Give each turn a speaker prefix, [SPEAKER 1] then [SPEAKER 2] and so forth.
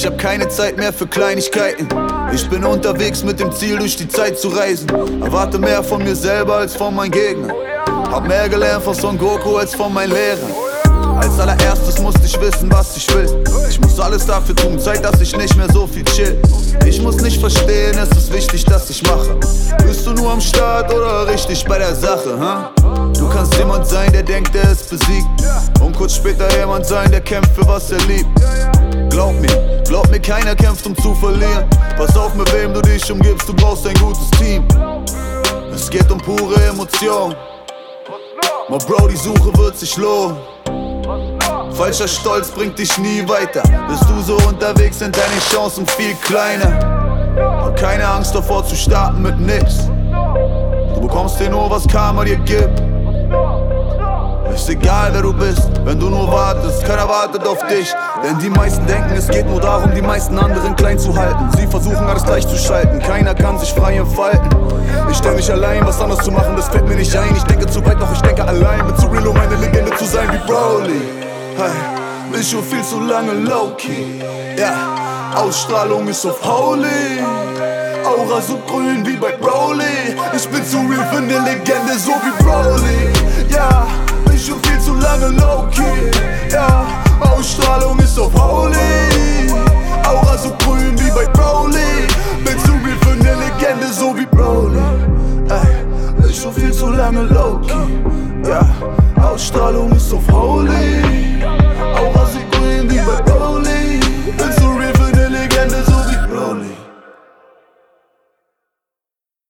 [SPEAKER 1] hab keine Zeit mehr für Kleinigkeiten. Ich bin unterwegs mit dem Ziel, durch die Zeit zu reisen. Erwarte mehr von mir selber als von meinen Gegnern. Hab mehr gelernt von Son Goku als von meinen Lehrern. Als allererstes musste ich wissen, was ich will. Ich muss alles dafür tun, Zeit, dass ich nicht mehr so viel chill. Ich muss nicht verstehen, es ist wichtig, dass ich mache. Bist du nur am Start oder richtig bei der Sache, Du kannst jemand sein, der denkt, er ist besiegt. Und kurz später jemand sein, der kämpft für was er liebt. Glaub mir, keiner kämpft, um zu verlieren. Pass auf, mit wem du dich umgibst, du brauchst ein gutes Team. Es geht um pure Emotion. My Bro, die Suche wird sich lohnen. Falscher Stolz bringt dich nie weiter. Bist du so unterwegs, sind deine Chancen viel kleiner. Und keine Angst davor zu starten mit nix. Du bekommst dir nur, was Karma dir gibt. Ist egal, wer du bist, wenn du nur wartest. Keiner wartet auf dich, denn die meisten denken, es geht nur darum, die meisten anderen klein zu halten. Sie versuchen alles gleichzuschalten, keiner kann sich frei entfalten. Ich stell mich allein, was anderes zu machen, das fällt mir nicht ein. Ich denke zu weit, doch ich denke allein. Bin zu real, um eine Legende zu sein wie Broly. Hey, bin schon viel zu lange low-key. Ja, Ausstrahlung ist auf Holy. Aura so grün wie bei Broly. Ich bin zu real für ne Legende, so wie Broly. Ja, bin schon viel zu lange low-key. Ja, Ausstrahlung ist auf Holy. Aura so grün wie bei Broly.